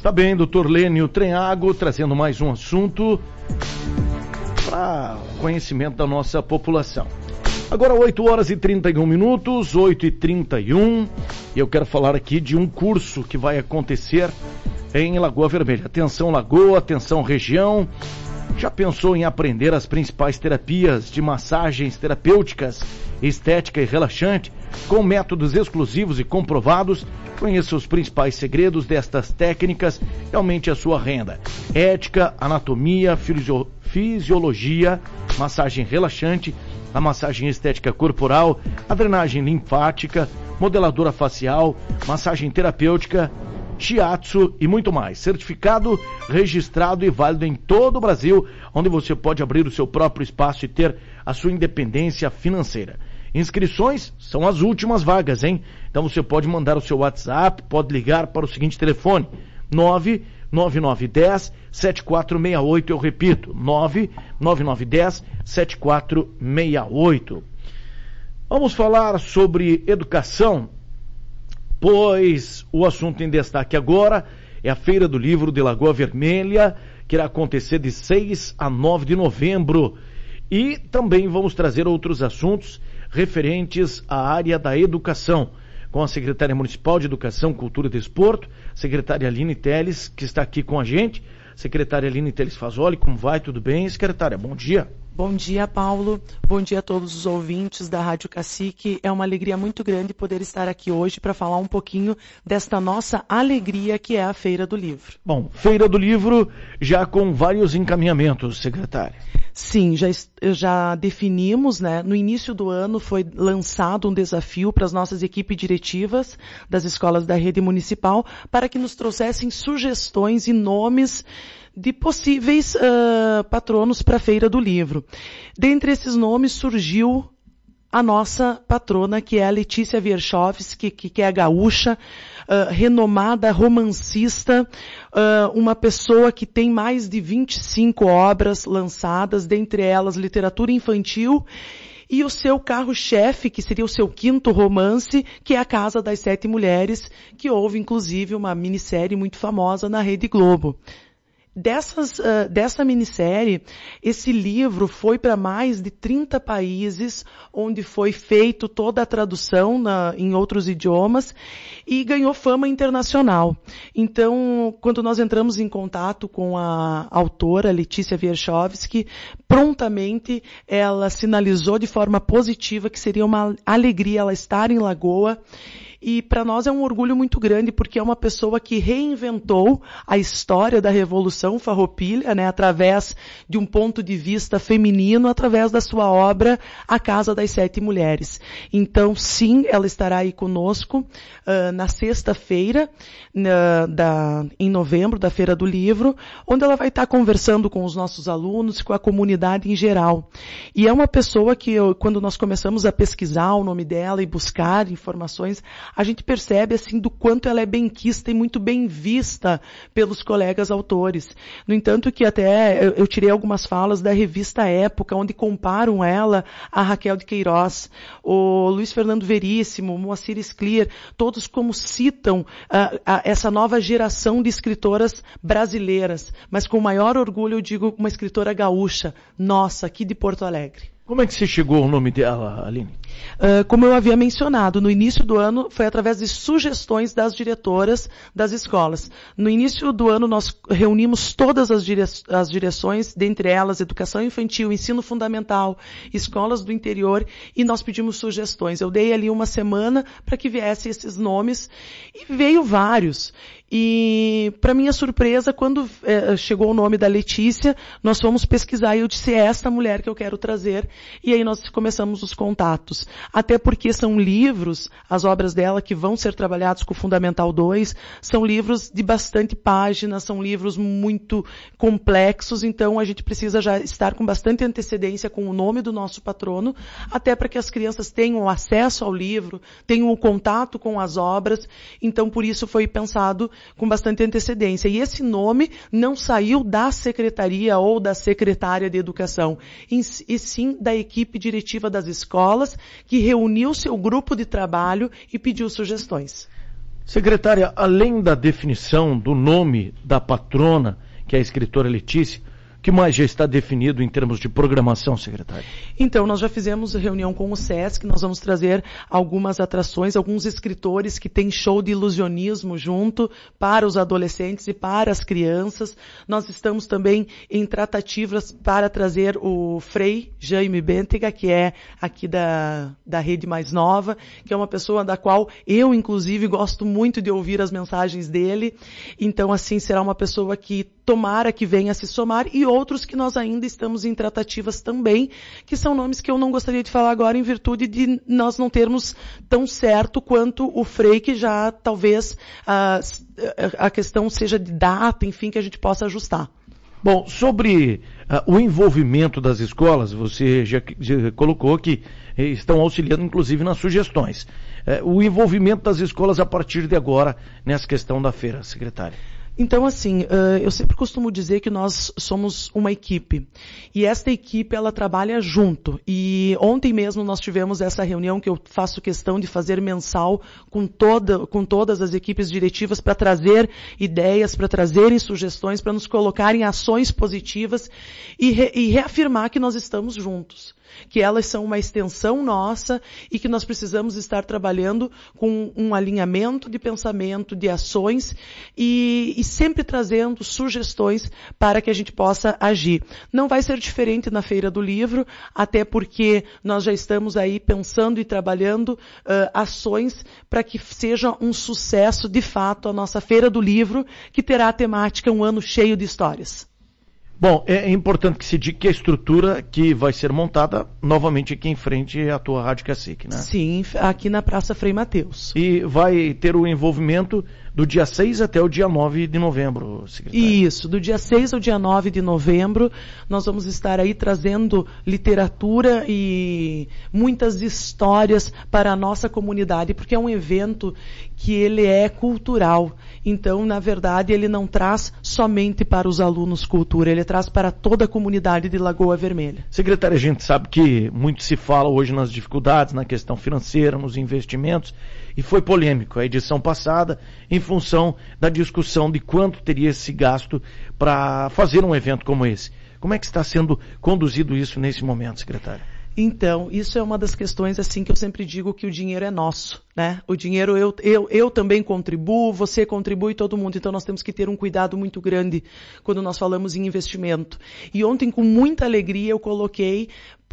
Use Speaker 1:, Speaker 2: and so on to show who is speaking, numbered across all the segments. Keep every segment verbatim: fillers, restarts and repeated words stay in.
Speaker 1: Está bem, doutor Lênio Trenhago, trazendo mais um assunto para conhecimento da nossa população. Agora oito horas e trinta e um minutos, oito e trinta e um, e eu quero falar aqui de um curso que vai acontecer em Lagoa Vermelha. Atenção Lagoa, atenção região. Já pensou em aprender as principais terapias de massagens terapêuticas, estética e relaxante, com métodos exclusivos e comprovados? Conheça os principais segredos destas técnicas e aumente a sua renda. Ética, anatomia, fisio- fisiologia, massagem relaxante, a massagem estética corporal, a drenagem linfática, modeladora facial, massagem terapêutica, shiatsu e muito mais. Certificado, registrado e válido em todo o Brasil, onde você pode abrir o seu próprio espaço e ter a sua independência financeira. Inscrições são as últimas vagas, hein? Então você pode mandar o seu WhatsApp, pode ligar para o seguinte telefone, nove nove nove um zero sete quatro seis oito, eu repito, nove nove nove um zero sete quatro seis oito. Vamos falar sobre educação, pois o assunto em destaque agora é a Feira do Livro de Lagoa Vermelha, que irá acontecer de seis a nove de novembro. E também vamos trazer outros assuntos referentes à área da educação, com a secretária municipal de Educação, Cultura e Desporto, secretária Aline Teles, que está aqui com a gente. Secretária Aline Teles Fazoli, como vai? Tudo bem? Secretária, bom dia.
Speaker 2: Bom dia, Paulo. Bom dia a todos os ouvintes da Rádio Cacique. É uma alegria muito grande poder estar aqui hoje para falar um pouquinho desta nossa alegria que é a Feira do Livro.
Speaker 1: Bom, Feira do Livro já com vários encaminhamentos, secretária.
Speaker 2: Sim, já, já definimos, né? No início do ano foi lançado um desafio para as nossas equipes diretivas das escolas da rede municipal para que nos trouxessem sugestões e nomes de possíveis uh, patronos para a Feira do Livro. Dentre esses nomes surgiu a nossa patrona, que é a Letícia Wierchowski, que, que é a gaúcha, uh, renomada romancista, uh, uma pessoa que tem mais de vinte e cinco obras lançadas, dentre elas literatura infantil, e o seu carro-chefe, que seria o seu quinto romance, que é A Casa das Sete Mulheres, que houve inclusive uma minissérie muito famosa na Rede Globo. Dessas, uh, dessa minissérie, esse livro foi para mais de trinta países, onde foi feito toda a tradução na, em outros idiomas e ganhou fama internacional. Então, quando nós entramos em contato com a autora, Letícia Wierchowski, prontamente ela sinalizou de forma positiva que seria uma alegria ela estar em Lagoa. E para nós é um orgulho muito grande, porque é uma pessoa que reinventou a história da Revolução Farroupilha, né, através de um ponto de vista feminino, através da sua obra A Casa das Sete Mulheres. Então, sim, ela estará aí conosco uh, na sexta-feira, uh, da, em novembro, da Feira do Livro, onde ela vai estar conversando com os nossos alunos, com a comunidade em geral. E é uma pessoa que, eu, quando nós começamos a pesquisar o nome dela e buscar informações, a gente percebe, assim, do quanto ela é benquista e muito bem vista pelos colegas autores. No entanto, que até eu, eu tirei algumas falas da revista Época, onde comparam ela a Raquel de Queiroz, o Luiz Fernando Veríssimo, o Moacir Scliar, todos como citam uh, uh, essa nova geração de escritoras brasileiras, mas com maior orgulho eu digo uma escritora gaúcha, nossa, aqui de Porto Alegre.
Speaker 1: Como é que você chegou ao nome dela, Aline?
Speaker 2: Uh, como eu havia mencionado, no início do ano foi através de sugestões das diretoras das escolas. No início do ano nós reunimos todas as, dire- as direções, dentre elas educação infantil, ensino fundamental, escolas do interior, e nós pedimos sugestões. Eu dei ali uma semana para que viessem esses nomes e veio vários. E, para minha surpresa, quando eh, chegou o nome da Letícia, nós fomos pesquisar e eu disse, é esta mulher que eu quero trazer. E aí nós começamos os contatos. Até porque são livros, as obras dela que vão ser trabalhados com o Fundamental dois, são livros de bastante páginas, são livros muito complexos, então a gente precisa já estar com bastante antecedência com o nome do nosso patrono, até para que as crianças tenham acesso ao livro, tenham o contato com as obras, então por isso foi pensado com bastante antecedência. E esse nome não saiu da secretaria ou da secretária de educação, e sim da equipe diretiva das escolas, que reuniu seu grupo de trabalho e pediu sugestões.
Speaker 1: Secretária, além da definição do nome da patrona, que é a escritora Letícia, o que mais já está definido em termos de programação, secretária?
Speaker 2: Então, nós já fizemos reunião com o SESC, nós vamos trazer algumas atrações, alguns escritores que têm show de ilusionismo junto para os adolescentes e para as crianças. Nós estamos também em tratativas para trazer o Frei Jaime Bentega, que é aqui da, da Rede Mais Nova, que é uma pessoa da qual eu, inclusive, gosto muito de ouvir as mensagens dele. Então, assim, será uma pessoa que tomara que venha se somar, e outros que nós ainda estamos em tratativas também, que são nomes que eu não gostaria de falar agora em virtude de nós não termos tão certo quanto o Frei, que já talvez a, a questão seja de data, enfim, que a gente possa ajustar.
Speaker 1: Bom, sobre uh, o envolvimento das escolas, você já, já colocou que eh, estão auxiliando inclusive nas sugestões. Uh, o envolvimento das escolas a partir de agora nessa questão da feira, secretária.
Speaker 2: Então, assim, uh, eu sempre costumo dizer que nós somos uma equipe. E esta equipe, ela trabalha junto. E ontem mesmo nós tivemos essa reunião que eu faço questão de fazer mensal com, toda, com todas as equipes diretivas para trazer ideias, para trazerem sugestões, para nos colocarem ações positivas e, re, e reafirmar que nós estamos juntos. Que elas são uma extensão nossa e que nós precisamos estar trabalhando com um alinhamento de pensamento, de ações e, e sempre trazendo sugestões para que a gente possa agir. Não vai ser diferente na Feira do Livro, até porque nós já estamos aí pensando e trabalhando uh, ações para que seja um sucesso de fato a nossa Feira do Livro, que terá a temática um ano cheio de histórias.
Speaker 1: Bom, é importante que se diga que a estrutura que vai ser montada novamente aqui em frente à tua Rádio Cacique, né?
Speaker 2: Sim, aqui na Praça Frei Mateus.
Speaker 1: E vai ter o envolvimento do dia seis até o dia nove de novembro, secretário.
Speaker 2: Isso, do dia seis ao dia nove de novembro, nós vamos estar aí trazendo literatura e muitas histórias para a nossa comunidade, porque é um evento que ele é cultural. Então, na verdade, ele não traz somente para os alunos cultura, ele traz para toda a comunidade de Lagoa Vermelha.
Speaker 1: Secretária, a gente sabe que muito se fala hoje nas dificuldades, na questão financeira, nos investimentos, e foi polêmico a edição passada em função da discussão de quanto teria esse gasto para fazer um evento como esse. Como é que está sendo conduzido isso nesse momento, secretária?
Speaker 2: Então, isso é uma das questões, assim, que eu sempre digo que o dinheiro é nosso, né? O dinheiro, eu, eu, eu também contribuo, você contribui, todo mundo. Então, nós temos que ter um cuidado muito grande quando nós falamos em investimento. E ontem, com muita alegria, eu coloquei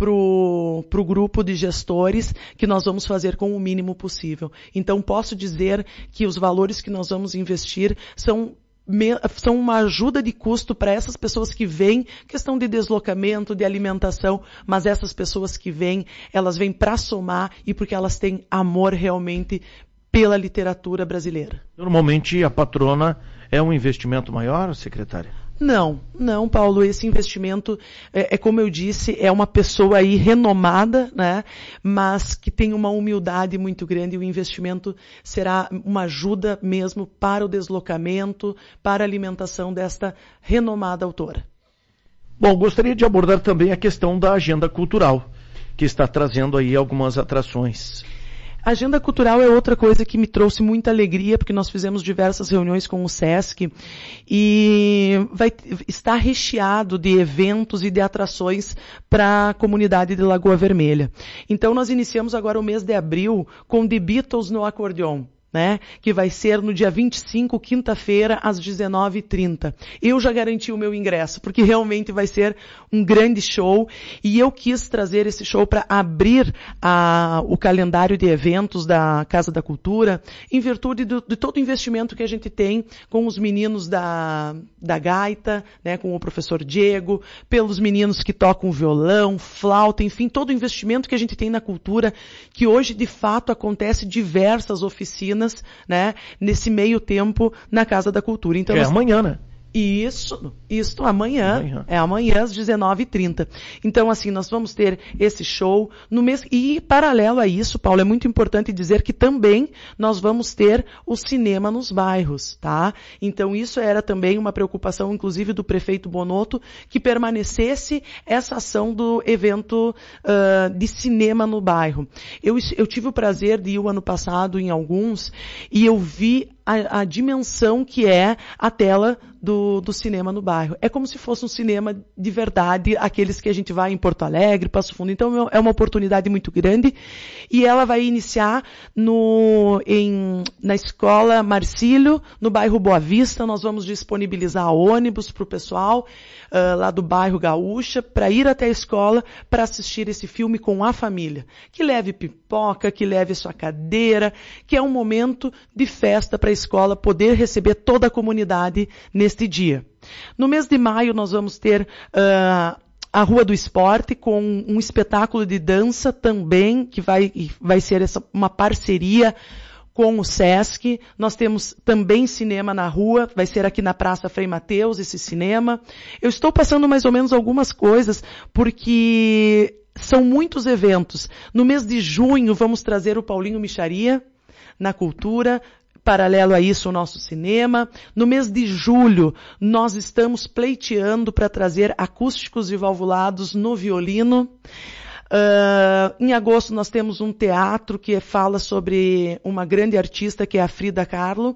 Speaker 2: pro, pro grupo de gestores que nós vamos fazer com o mínimo possível. Então, posso dizer que os valores que nós vamos investir são são uma ajuda de custo para essas pessoas que vêm, questão de deslocamento, de alimentação, mas essas pessoas que vêm, elas vêm para somar e porque elas têm amor realmente pela literatura brasileira.
Speaker 1: Normalmente a patrona é um investimento maior, secretária?
Speaker 2: Não, não, Paulo, esse investimento, é, é como eu disse, é uma pessoa aí renomada, né, mas que tem uma humildade muito grande e o investimento será uma ajuda mesmo para o deslocamento, para a alimentação desta renomada autora.
Speaker 1: Bom, gostaria de abordar também a questão da agenda cultural, que está trazendo aí algumas atrações.
Speaker 2: A agenda cultural é outra coisa que me trouxe muita alegria, porque nós fizemos diversas reuniões com o SESC e vai estar recheado de eventos e de atrações para a comunidade de Lagoa Vermelha. Então nós iniciamos agora o mês de abril com The Beatles no acordeon, né? Que vai ser no dia vinte e cinco, quinta-feira, às dezenove e trinta. Eu já garanti o meu ingresso, porque realmente vai ser um grande show, e eu quis trazer esse show para abrir a, o calendário de eventos da Casa da Cultura, em virtude do, de todo o investimento que a gente tem com os meninos da, da gaita, né? Com o professor Diego, pelos meninos que tocam violão, flauta, enfim, todo o investimento que a gente tem na cultura, que hoje, de fato, acontece diversas oficinas, né, nesse meio tempo na Casa da Cultura. Então,
Speaker 1: é
Speaker 2: nós...
Speaker 1: amanhã, né?
Speaker 2: Isso, isso amanhã, amanhã, é amanhã às dezenove e trinta. Então, assim, nós vamos ter esse show no mês, e paralelo a isso, Paulo, é muito importante dizer que também nós vamos ter o cinema nos bairros, tá? Então, isso era também uma preocupação, inclusive, do prefeito Bonotto, que permanecesse essa ação do evento uh, de cinema no bairro. Eu, eu tive o prazer de ir o ano passado em alguns, e eu vi A, a dimensão que é a tela do, do cinema no bairro. É como se fosse um cinema de verdade, aqueles que a gente vai em Porto Alegre, Passo Fundo. Então é uma oportunidade muito grande, e ela vai iniciar no, em, na escola Marcílio, no bairro Boa Vista. Nós vamos disponibilizar ônibus para o pessoal uh, lá do bairro Gaúcha, para ir até a escola para assistir esse filme com a família. Que leve pipoca, que leve sua cadeira, que é um momento de festa para a escola poder receber toda a comunidade neste dia. No mês de maio nós vamos ter uh, a Rua do Esporte com um espetáculo de dança também, que vai, vai ser essa, uma parceria com o Sesc. Nós temos também cinema na rua, vai ser aqui na Praça Frei Mateus esse cinema. Eu estou passando mais ou menos algumas coisas, porque são muitos eventos. No mês de junho vamos trazer o Paulinho Micharia na cultura. Paralelo a isso, o nosso cinema. No mês de julho, nós estamos pleiteando para trazer acústicos e valvulados no violino. Uh, em agosto, nós temos um teatro que fala sobre uma grande artista, que é a Frida Kahlo.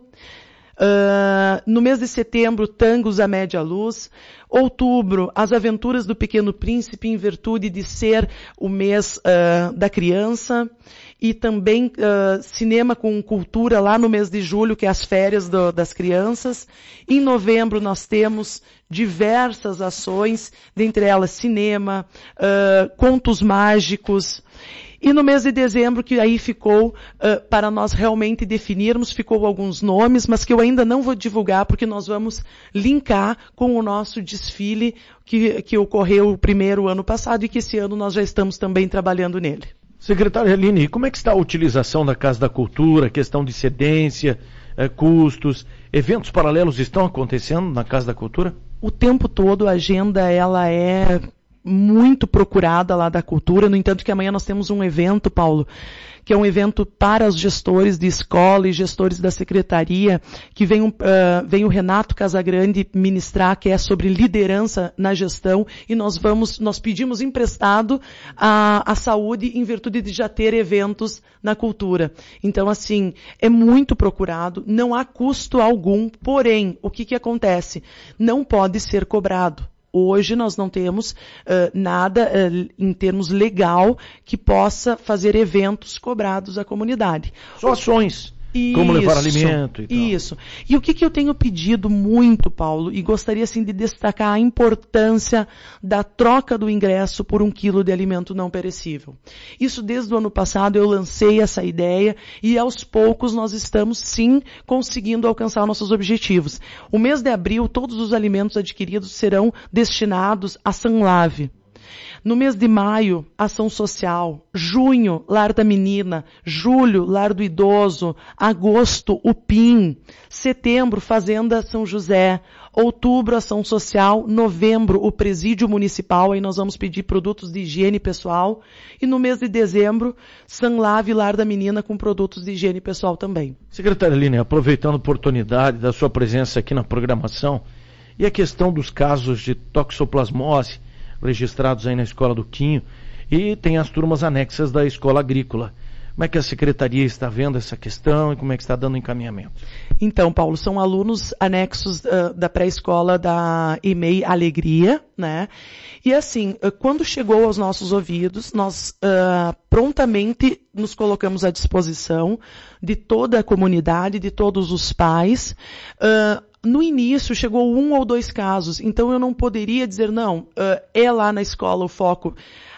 Speaker 2: Uh, no mês de setembro, Tangos à Média Luz. Outubro, As Aventuras do Pequeno Príncipe, em virtude de ser o mês uh, da criança. E também uh, cinema com cultura lá no mês de julho, que é as férias do, das crianças. Em novembro nós temos diversas ações, dentre elas cinema, uh, contos mágicos. E no mês de dezembro, que aí ficou, uh, para nós realmente definirmos, ficou alguns nomes, mas que eu ainda não vou divulgar, porque nós vamos linkar com o nosso desfile que, que ocorreu o primeiro ano passado, e que esse ano nós já estamos também trabalhando nele.
Speaker 1: Secretária Aline, como é que está a utilização da Casa da Cultura, questão de cedência, eh, custos, eventos paralelos estão acontecendo na Casa da Cultura?
Speaker 2: O tempo todo a agenda ela é muito procurada lá da cultura, no entanto que amanhã nós temos um evento, Paulo, que é um evento para os gestores de escola e gestores da secretaria, que vem, um, uh, vem o Renato Casagrande ministrar, que é sobre liderança na gestão, e nós vamos, nós pedimos emprestado a, a saúde em virtude de já ter eventos na cultura. Então, assim, é muito procurado, não há custo algum, porém, o que que acontece? Não pode ser cobrado. Hoje nós não temos uh, nada uh, em termos legal que possa fazer eventos cobrados à comunidade.
Speaker 1: Só ações, isso, como levar alimento e tal.
Speaker 2: Isso. E o que, que eu tenho pedido muito, Paulo, e gostaria assim de destacar a importância da troca do ingresso por um quilo de alimento não perecível. Isso desde o ano passado eu lancei essa ideia, e aos poucos nós estamos sim conseguindo alcançar nossos objetivos. O mês de abril, todos os alimentos adquiridos serão destinados à Sanlave. No mês de maio, ação social. Junho, Lar da Menina. Julho, Lar do Idoso. Agosto, o P I M. Setembro, Fazenda São José. Outubro, ação social. Novembro, o Presídio Municipal. Aí nós vamos pedir produtos de higiene pessoal. E no mês de dezembro, Sanlave, Lar da Menina, com produtos de higiene pessoal também.
Speaker 1: Secretária Aline, aproveitando a oportunidade da sua presença aqui na programação, e a questão dos casos de toxoplasmose registrados aí na Escola do Quinho, e tem as turmas anexas da Escola Agrícola. Como é que a Secretaria está vendo essa questão e como é que está dando encaminhamento?
Speaker 2: Então, Paulo, são alunos anexos uh, da pré-escola da E M E I Alegria, né? E assim, uh, quando chegou aos nossos ouvidos, nós uh, prontamente nos colocamos à disposição de toda a comunidade, de todos os pais. Uh, No início chegou um ou dois casos, então eu não poderia dizer, não, uh, é lá na escola o foco.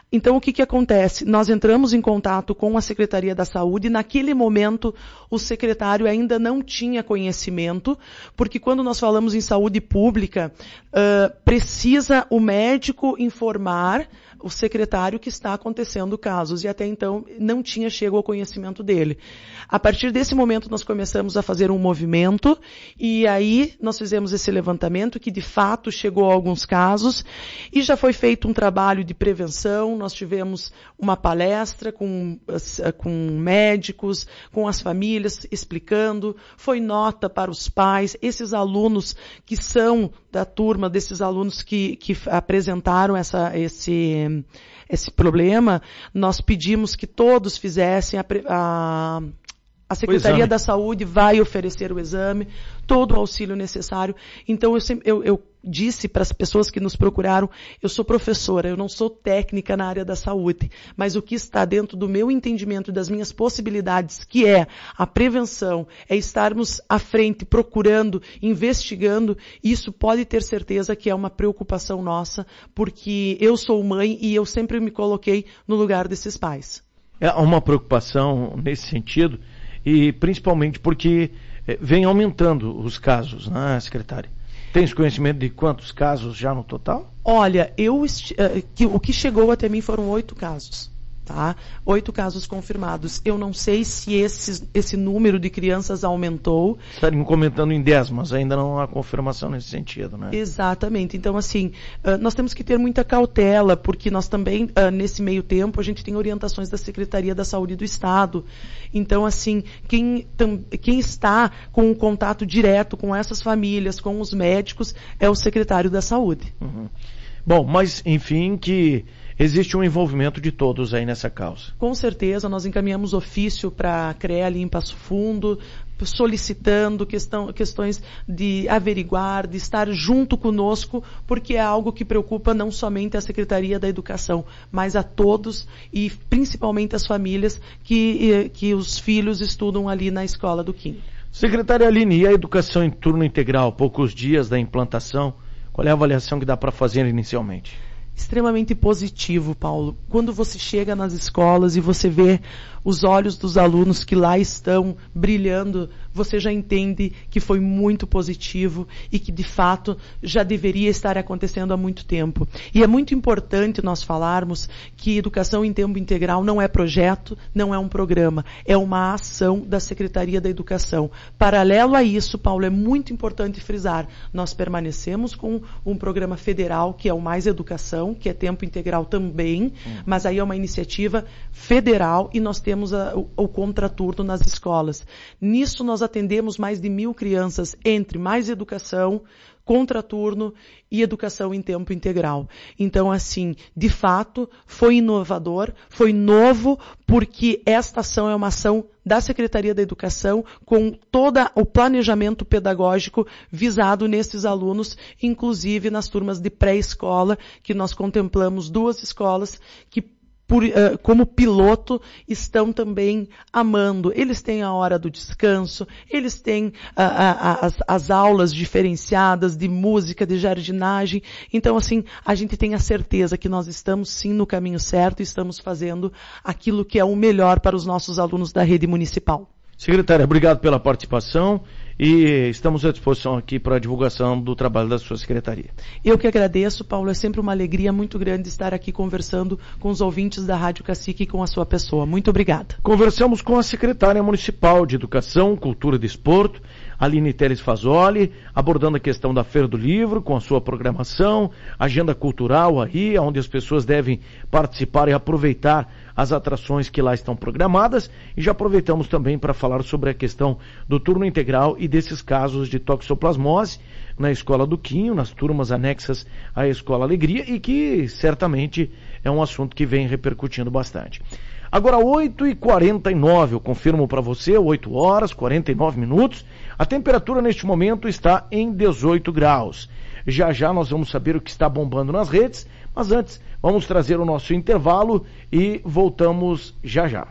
Speaker 2: Então, o que que acontece? Nós entramos em contato com a Secretaria da Saúde e, naquele momento, o secretário ainda não tinha conhecimento, porque quando nós falamos em saúde pública, uh, precisa o médico informar o secretário que está acontecendo casos, e até então não tinha chego ao conhecimento dele. A partir desse momento nós começamos a fazer um movimento, e aí nós fizemos esse levantamento que de fato chegou a alguns casos, e já foi feito um trabalho de prevenção, nós tivemos uma palestra com, com médicos, com as famílias explicando, foi nota para os pais, esses alunos que são da turma, desses alunos que, que apresentaram essa, esse esse problema, nós pedimos que todos fizessem, a, a, a Secretaria da Saúde vai oferecer o exame, todo o auxílio necessário. Então eu, sempre, eu, eu disse para as pessoas que nos procuraram, eu sou professora, eu não sou técnica na área da saúde, mas o que está dentro do meu entendimento e das minhas possibilidades, que é a prevenção, é estarmos à frente, procurando, investigando, isso pode ter certeza que é uma preocupação nossa, porque eu sou mãe e eu sempre me coloquei no lugar desses pais.
Speaker 1: É uma preocupação nesse sentido, e principalmente porque vem aumentando os casos, né, secretária? Tens conhecimento de quantos casos já no total?
Speaker 2: Olha, eu, que, o que chegou até mim foram oito casos, tá? Oito casos confirmados. Eu não sei se esse, esse número de crianças aumentou.
Speaker 1: Estariam comentando em dez, mas ainda não há confirmação nesse sentido, né?
Speaker 2: Exatamente. Então, assim, nós temos que ter muita cautela, porque nós também, nesse meio tempo, a gente tem orientações da Secretaria da Saúde do Estado. Então, assim, quem, quem está com um contato direto com essas famílias, com os médicos, é o secretário da Saúde.
Speaker 1: Uhum. Bom, mas, enfim, que existe um envolvimento de todos aí nessa causa.
Speaker 2: Com certeza, nós encaminhamos ofício para a C R E A ali em Passo Fundo, solicitando questão, questões de averiguar, de estar junto conosco, porque é algo que preocupa não somente a Secretaria da Educação, mas a todos e principalmente as famílias que, que os filhos estudam ali na escola do Quim.
Speaker 1: Secretária Aline, e a educação em turno integral, poucos dias da implantação, qual é a avaliação que dá para fazer inicialmente?
Speaker 2: Extremamente positivo, Paulo. Quando você chega nas escolas e você vê os olhos dos alunos que lá estão brilhando, você já entende que foi muito positivo e que, de fato, já deveria estar acontecendo há muito tempo. E é muito importante nós falarmos que educação em tempo integral não é projeto, não é um programa, é uma ação da Secretaria da Educação. Paralelo a isso, Paulo, é muito importante frisar, nós permanecemos com um programa federal, que é o Mais Educação, que é tempo integral também, hum. mas aí é uma iniciativa federal e nós temos a, o, o contraturno nas escolas. Nisso nós atendemos mais de mil crianças entre Mais Educação, contraturno e educação em tempo integral. Então, assim, de fato, foi inovador, foi novo, porque esta ação é uma ação da Secretaria da Educação com todo o planejamento pedagógico visado nesses alunos, inclusive nas turmas de pré-escola, que nós contemplamos duas escolas que Por, uh, como piloto, estão também amando. Eles têm a hora do descanso, eles têm uh, uh, as, as aulas diferenciadas de música, de jardinagem. Então, assim, a gente tem a certeza que nós estamos sim no caminho certo e estamos fazendo aquilo que é o melhor para os nossos alunos da rede municipal.
Speaker 1: Secretária, obrigado pela participação e estamos à disposição aqui para a divulgação do trabalho da sua secretaria.
Speaker 2: Eu que agradeço, Paulo, é sempre uma alegria muito grande estar aqui conversando com os ouvintes da Rádio Cacique e com a sua pessoa. Muito obrigada.
Speaker 1: Conversamos com a secretária municipal de Educação, Cultura e Desporto, Aline Teles Fazoli, abordando a questão da Feira do Livro, com a sua programação, agenda cultural aí, onde as pessoas devem participar e aproveitar as atrações que lá estão programadas, e já aproveitamos também para falar sobre a questão do turno integral e desses casos de toxoplasmose na Escola do Quinho, nas turmas anexas à Escola Alegria, e que certamente é um assunto que vem repercutindo bastante. Agora, oito e quarenta e nove, eu confirmo para você, oito horas, quarenta e nove minutos, a temperatura neste momento está em dezoito graus. Já já nós vamos saber o que está bombando nas redes, mas antes vamos trazer o nosso intervalo e voltamos já já.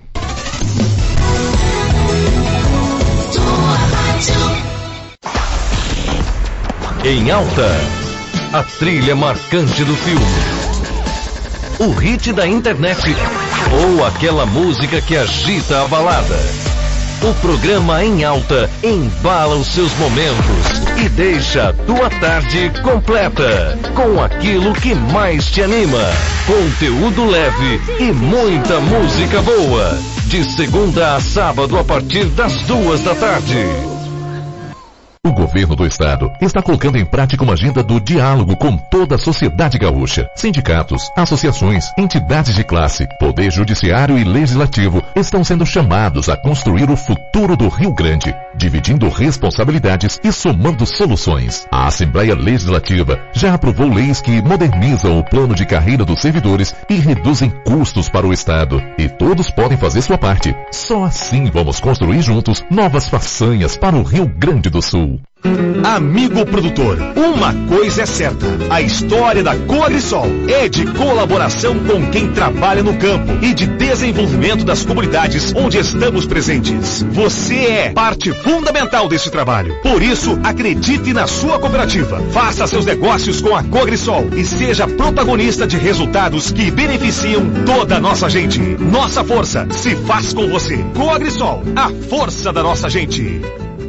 Speaker 3: Em alta, a trilha marcante do filme. o hit da internet ou aquela música que agita a balada. O programa Em Alta embala os seus momentos e deixa a tua tarde completa com aquilo que mais te anima. Conteúdo leve e muita música boa. De segunda a sábado a partir das duas da tarde.
Speaker 4: O governo do estado está colocando em prática uma agenda do diálogo com toda a sociedade gaúcha. Sindicatos, associações, entidades de classe, poder judiciário e legislativo estão sendo chamados a construir o futuro do Rio Grande, dividindo responsabilidades e somando soluções. A Assembleia Legislativa já aprovou leis que modernizam o plano de carreira dos servidores e reduzem custos para o estado. E todos podem fazer sua parte. Só assim vamos construir juntos novas façanhas para o Rio Grande do Sul.
Speaker 5: Amigo produtor, uma coisa é certa, a história da Cogrisol é de colaboração com quem trabalha no campo e de desenvolvimento das comunidades onde estamos presentes. Você é parte fundamental desse trabalho. Por isso, acredite na sua cooperativa, faça seus negócios com a Cogrisol e seja protagonista de resultados que beneficiam toda a nossa gente. Nossa força se faz com você. Cogrisol, a força da nossa gente.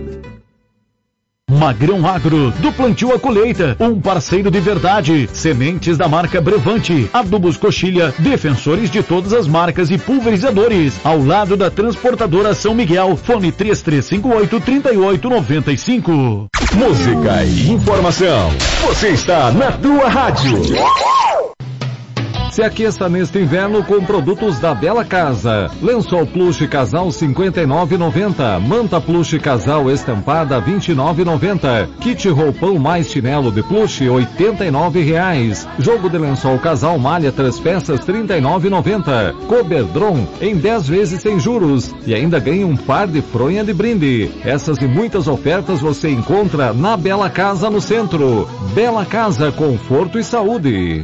Speaker 1: Magrão Agro, do plantio à colheita, um parceiro de verdade. Sementes da marca Brevante, adubos Coxilha, defensores de todas as marcas e pulverizadores. Ao lado da transportadora São Miguel, fone três três cinco oito, três oito nove cinco.
Speaker 6: Música e informação. Você está na tua rádio.
Speaker 7: Se aqueça neste inverno com produtos da Bela Casa. Lençol Plush Casal cinquenta e nove reais e noventa centavos. Manta Plush Casal estampada vinte e nove reais e noventa centavos. Kit roupão mais chinelo de plush oitenta e nove reais. Jogo de lençol Casal malha três peças trinta e nove reais e noventa centavos. Coberdron em dez vezes sem juros. E ainda ganha um par de fronha de brinde. Essas e muitas ofertas você encontra na Bela Casa no centro. Bela Casa, conforto e saúde.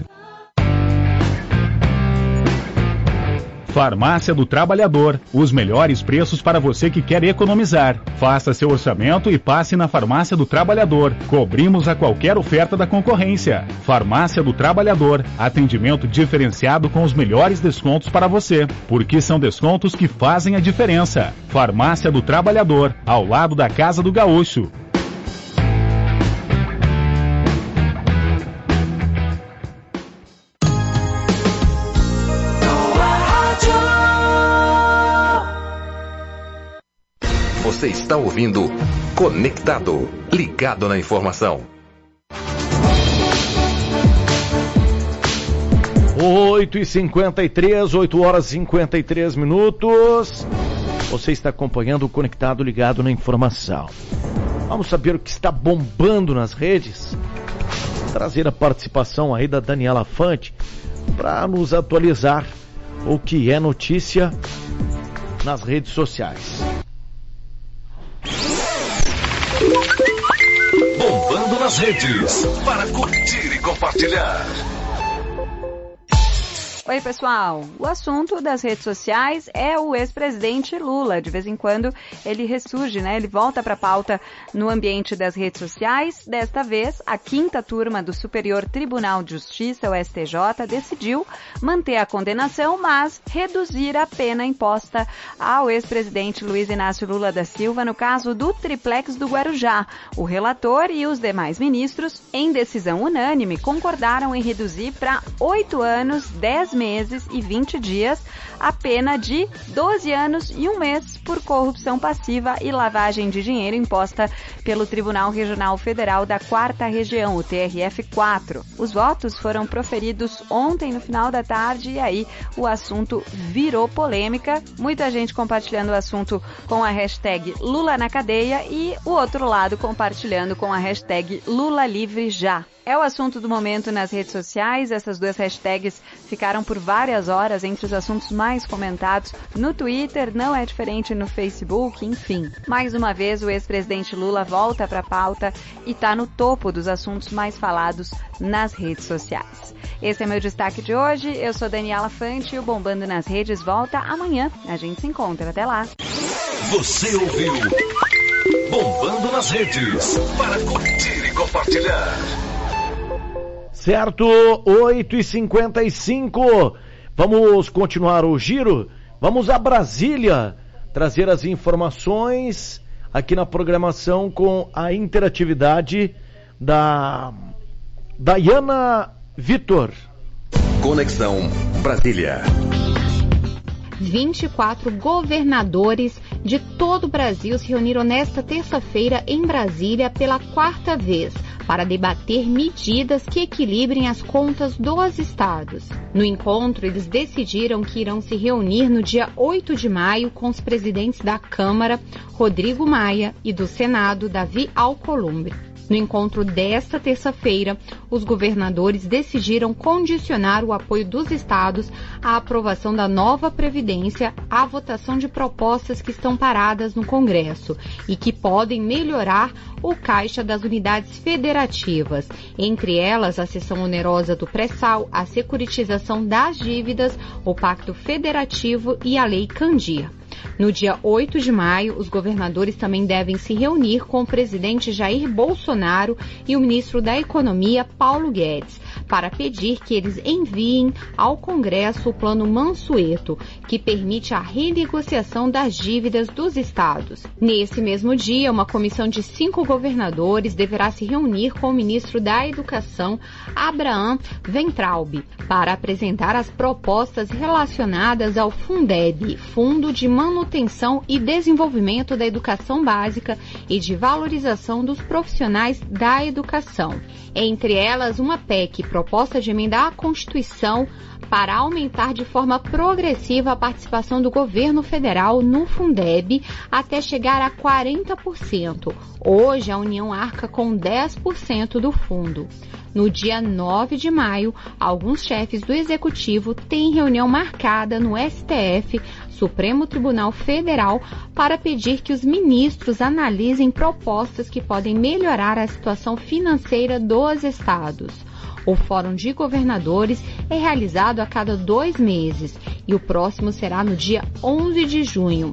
Speaker 8: Farmácia do Trabalhador, os melhores preços para você que quer economizar. Faça seu orçamento e passe na Farmácia do Trabalhador. Cobrimos a qualquer oferta da concorrência. Farmácia do Trabalhador, atendimento diferenciado com os melhores descontos para você, porque são descontos que fazem a diferença. Farmácia do Trabalhador, ao lado da Casa do Gaúcho.
Speaker 3: Você está ouvindo Conectado, ligado na informação.
Speaker 1: oito e cinquenta e três, oito horas e cinquenta e três minutos. Você está acompanhando o Conectado, ligado na informação. Vamos saber o que está bombando nas redes? Trazer a participação aí da Daniela Fante para nos atualizar o que é notícia nas redes sociais.
Speaker 3: Bombando nas redes, para curtir e compartilhar.
Speaker 9: Oi, pessoal. O assunto das redes sociais é o ex-presidente Lula. De vez em quando ele ressurge, né? Ele volta para a pauta no ambiente das redes sociais. Desta vez, a quinta turma do Superior Tribunal de Justiça, o S T J, decidiu manter a condenação, mas reduzir a pena imposta ao ex-presidente Luiz Inácio Lula da Silva no caso do triplex do Guarujá. O relator e os demais ministros, em decisão unânime, concordaram em reduzir para oito anos, dez meses e vinte dias a pena de doze anos e um mês por corrupção passiva e lavagem de dinheiro imposta pelo Tribunal Regional Federal da Quarta Região, o T R F quatro. Os votos foram proferidos ontem no final da tarde e aí o assunto virou polêmica. Muita gente compartilhando o assunto com a hashtag Lula na cadeia e o outro lado compartilhando com a hashtag Lula livre já. É o assunto do momento nas redes sociais. Essas duas hashtags ficaram por várias horas entre os assuntos mais comentados no Twitter, não é diferente no Facebook, enfim. Mais uma vez, o ex-presidente Lula volta para a pauta e está no topo dos assuntos mais falados nas redes sociais. Esse é meu destaque de hoje. Eu sou Daniela Fante e o Bombando nas Redes volta amanhã. A gente se encontra. Até lá.
Speaker 3: Você ouviu Bombando nas Redes, para curtir e compartilhar.
Speaker 1: certo, oito e cinquenta e cinco. Vamos continuar o giro? Vamos a Brasília trazer as informações aqui na programação com a interatividade da Dayana Vitor.
Speaker 3: Conexão Brasília.
Speaker 10: vinte e quatro governadores de todo o Brasil se reuniram nesta terça-feira em Brasília pela quarta vez para debater medidas que equilibrem as contas dos estados. No encontro, eles decidiram que irão se reunir no dia oito de maio com os presidentes da Câmara, Rodrigo Maia, e do Senado, Davi Alcolumbre. No encontro desta terça-feira, os governadores decidiram condicionar o apoio dos estados à aprovação da nova Previdência à votação de propostas que estão paradas no Congresso e que podem melhorar o caixa das unidades federativas, entre elas a cessão onerosa do pré-sal, a securitização das dívidas, o Pacto Federativo e a Lei Candir. No dia oito de maio, os governadores também devem se reunir com o presidente Jair Bolsonaro e o ministro da Economia, Paulo Guedes, para pedir que eles enviem ao Congresso o Plano Mansueto, que permite a renegociação das dívidas dos estados. Nesse mesmo dia, uma comissão de cinco governadores deverá se reunir com o ministro da Educação, Abraham Weintraub, para apresentar as propostas relacionadas ao Fundeb, Fundo de Manutenção e Desenvolvimento da Educação Básica e de Valorização dos Profissionais da Educação. Entre elas, uma P E C, proposta de emendar a Constituição para aumentar de forma progressiva a participação do governo federal no Fundeb até chegar a quarenta por cento. Hoje, a União arca com dez por cento do fundo. No dia nove de maio, alguns chefes do Executivo têm reunião marcada no S T F, Supremo Tribunal Federal, para pedir que os ministros analisem propostas que podem melhorar a situação financeira dos estados. O Fórum de Governadores é realizado a cada dois meses e o próximo será no dia onze de junho.